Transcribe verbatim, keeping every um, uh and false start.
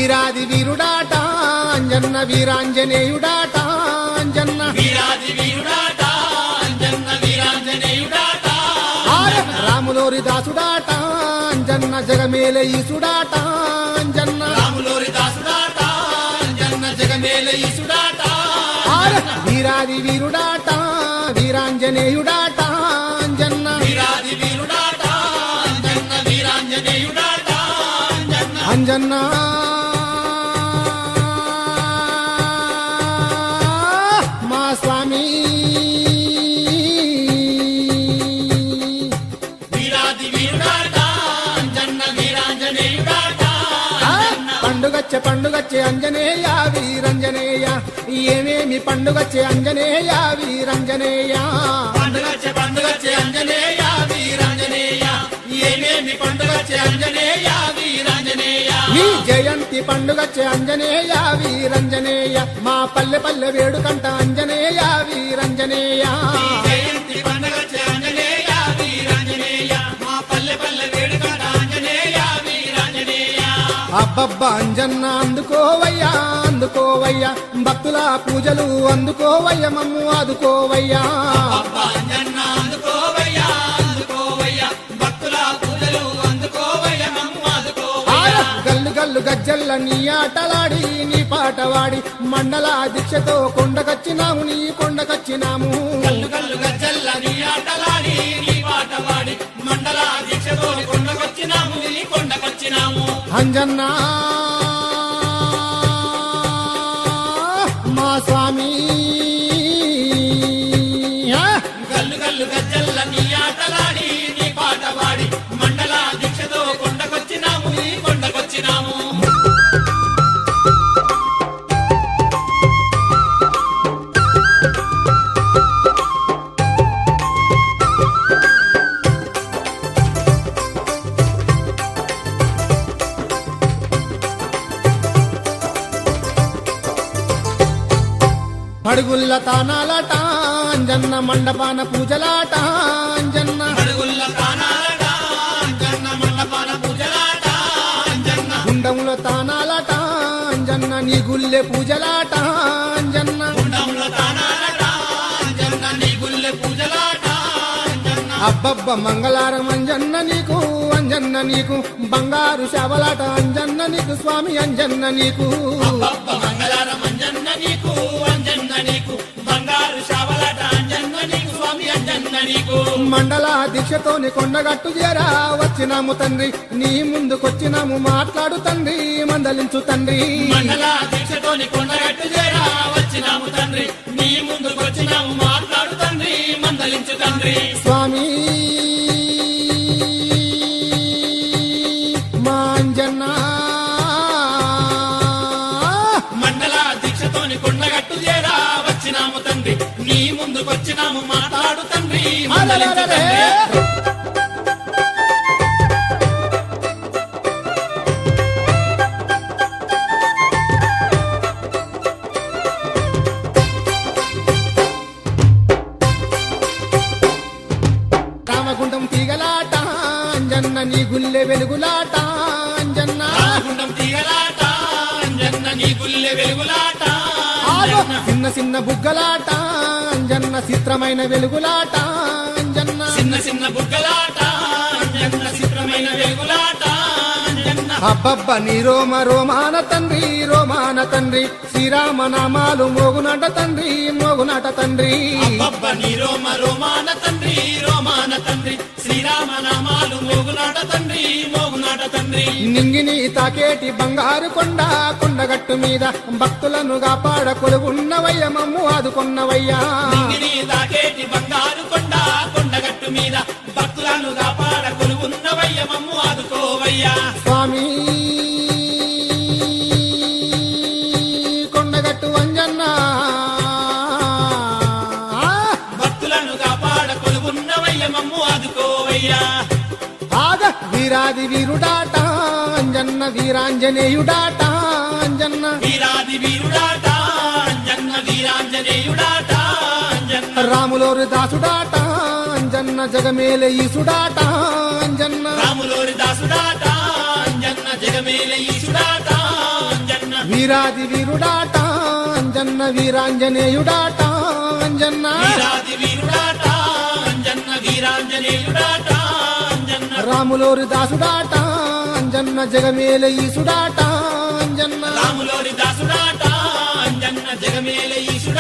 వీరాది వీరుడాట అంజన్న వీరాంజనేయుడాట అంజన్న వీరాది వీరుడాట అంజన్న వీరాంజనేయుడాట రాములోరి దాసుడాట అంజన్న జగమేల ఈసుడాట అంజన్న రాములోరి దాసుడాట అంజన్న జగమేల ఈసుడాట వీరాది వీరుడాట వీరాంజనేయుడాట అంజన్న వీరాది వీరుడాట అంజన్న వీరాంజనేయుడాట అంజన్న మా స్వామి వీరాది వీరుడాట అంజన్న వీరాంజనేయుడాట పండుగచ్చే పండుగచ్చే అంజనేయ వీరంజనేయ ఏమేమి పండుగచ్చే అంజనేయ వీరంజనేయ పండుగచ్చే పండుగచ్చే అంజనేయ వీరాంజనేయ ఏమేమి పండుగచ్చే అంజనేయ వీరాంజనేయ నీ జయంతి పండుగచ్చే అంజనేయ వీరంజనేయ మా పల్లె పల్లె వేడుకంట అంజనేయ వీరంజనేయ జయంతి పండుగచ్చే అంజనేయ వీరాంజనేయ మా పల్లె పల్లె వేడుకంట అంజనేయ వీరాంజనేయ అబ్బబ్బా అంజన్న అందుకోవయ్యా అందుకోవయ్యా భక్తుల పూజలు అందుకోవయ్య మమ్ము ఆదుకోవయ్యా అబ్బా అంజన్న అందుకోవయ్యా అందుకోవయ్యా భక్తుల పూజలు అందుకోవయ్య మమ్ము ఆదుకోవయ్యా గల్లు గల్లు గజ్జల్ల నీ ఆటలాడి నీ పాటవాడి మండల దీక్షతో కొండకచ్చినాము నీ కొండకచ్చినాము గల్లు గల్లు గజ్జల్ల నీ ఆటలాడి నీ పాటవాడి మండల దీక్షతో కొండకొచ్చినాము నీ కొండకొచ్చినాము అంజన్న మా స్వామి గల్లు గల్లు గజ్జల్ల నీ ఆటలాడి నీ పాటవాడి మండల దీక్షతో కొండకొచ్చినాము నీ కొండకొచ్చినాము పడుగుల్ల తానాలట అంజన్న మండపాన పూజలాట అంజన్న అడుగుల్ల తానాలట అంజన్న మండపాన పూజలాట అంజన్న గుండంలో తానాలట అంజన్న నీ గుల్లె పూజలాట అంజన్న గుండంలో తానాలట అంజన్న నీ గుల్లె పూజలాట అంజన్న అబ్బబ్బ మంగళారం అంజన్న నీకు అంజన్న నీకు బంగారు శవలాట అంజన్న నీకు స్వామి అంజన్న నీకు అబ్బబ్బ మంగళారం అంజన్న నీకు అంజన్న నీకు బంగారు శావలాట అంజన్న నీకు స్వామి అంజన్న నీకు మండల దీక్షతోని కొండగట్టు చేరా వచ్చినాము తండ్రి నీ ముందుకొచ్చినాము మాట్లాడు తండ్రి మందలించు తండ్రి మండల దీక్షతోని కొండగట్టు చేరా వచ్చినాము తండ్రి నీ ముందుకొచ్చినాము మాట్లాడు తండ్రి మందలించు తండ్రి స్వామి మా అంజన్న మండల దీక్షతోని కొండగట్టు చేరా వచ్చినాము తండ్రి నీ ముందుకొచ్చినాము మాట్లాడు తండ్రి మందలించు తండ్రి రామగుండం తీగలాట అంజన్న నీ గుల్లె వెలుగులాట అంజన్న రామగుండం తీగలాట అంజన్న నీ గుల్లె వెలుగులాట ఆగో, చిన్న చిన్న బుగ్గలాట అంజన్న చిత్రమైన వెలుగులాట అంజన్న చిన్న చిన్న బుగ్గలాట అంజన్న చిత్రమైన వెలుగులాట అంజన్న అబ్బబ్బ నీ రోమ రోమాన తండ్రి రోమాన తండ్రి శ్రీరామ నామాలు మోగునట తండ్రి మోగునట తండ్రి అబ్బబ్బ నీ రోమ రోమాన తండ్రి రోమాన తండ్రి శ్రీరామ నామాలు మోగునాట తండ్రి మోగునాట తండ్రి నింగిని తాకేటి బంగారు కొండ కొండగట్టు మీద భక్తులను కాపాడ కొలుగున్నవయ్య మమ్ము ఆదుకున్నవయ్యా నింగిని తాకేటి బంగారు కొండ కొండగట్టు మీద భక్తులను కాపాడ కొలువున్నవయ్య మమ్ము ఆదుకోవయ్యా స్వామి కొండగట్టు అంజన్న భక్తులను కాపాడ కొలువున్నవయ్య మమ్ము ఆదుకోవయ్యా ఆగ వీరాది వీరుడాట అంజన్న వీరాంజనేయుడాట అంజన్న వీరాది వీరుడాట అంజన్న వీరాంజనేయుడాట అంజన్న రాములోరి దాసుడాట అంజన్న జగమేల ఈసుడాట అంజన్న రాములోరి దాసుడాట అంజన్న జగమేల ఈశుడాట వీరాది వీరుడాట అంజన్న వీరాంజనేయుడాట అంజన్న వీరాది వీరుడాట అంజన్న వీరాంజనేయుడాట అంజన్న రాములోరి దాసుడాట అంజన్న జగమేల ఈసుడాట అంజన్న రాములోరి దాసుడాట అంజన్న జగమేల ఈశు